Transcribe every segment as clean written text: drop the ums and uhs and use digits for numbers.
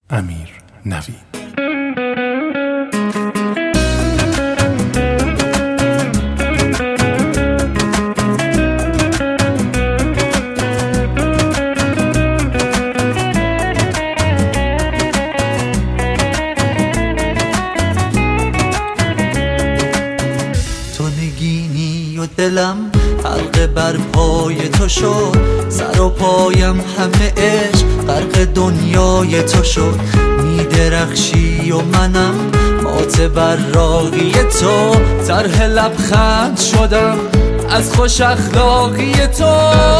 امیر نوید. تو نگینی و دلم حلقه بر پای تو شد، سر و پایم همه عشق غرق دنیای تو شد. میدرخشی و منم مات براقی تو، طرح لبخند شدم از خوش اخلاقی تو.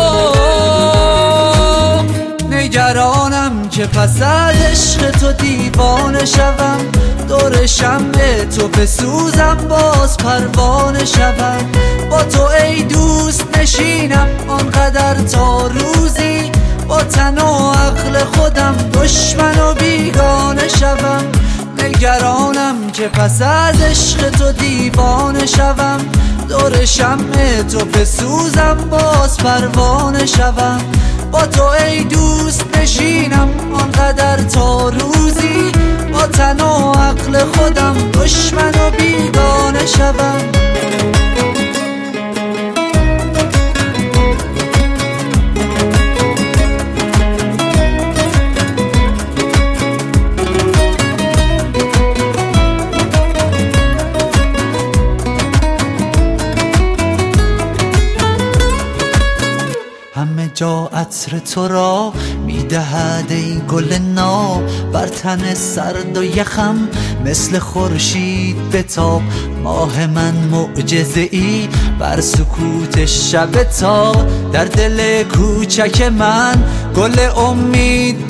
نگرانم که پس از عشق تو دیوانه شوم، دور شمع تو بسوزم باز پروانه شوم. با تو ای دوست نشینم آنقدر تا روزی با تن و عقل خودم دشمن و بیگانه شوم. نگرانم که پس از عشق تو دیوانه شوم، دور شمع تو بسوزم باز پروانه شوم. با تو ای دوست نشینم آنقدر تا روزی با تن و عقل خودم دشمن و بیگانه شوم. همه جا عطر تو را میدهد ای گل ناب، بر تن سرد و یخم مثل خورشید بتاب. ماه من معجزه ای بر سکوت شب تا، در دل کوچک من گل امید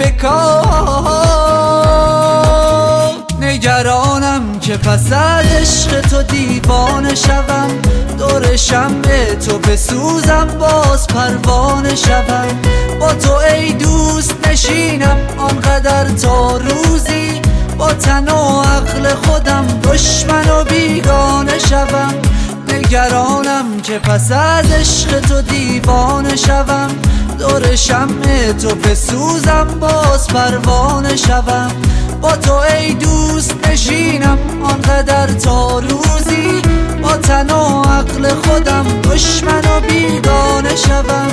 بکار. نگرانم که پس از عشق تو دیوانه شوم، دور شمع تو بسوزم باز پروانه شوم. با تو ای دوست نشینم آنقدر تا روزی با تن و عقل خودم دشمن و بیگانه شوم. نگرانم که پس از عشق تو دیوانه شوم، دور شمع تو بسوزم باز پروانه شوم. با تو ای دوست نشینم آنقدر تا روزی با تن و عقل خودم دشمن و بیگانه شوم.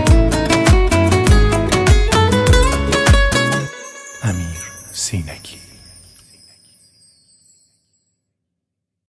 امیر سینگی.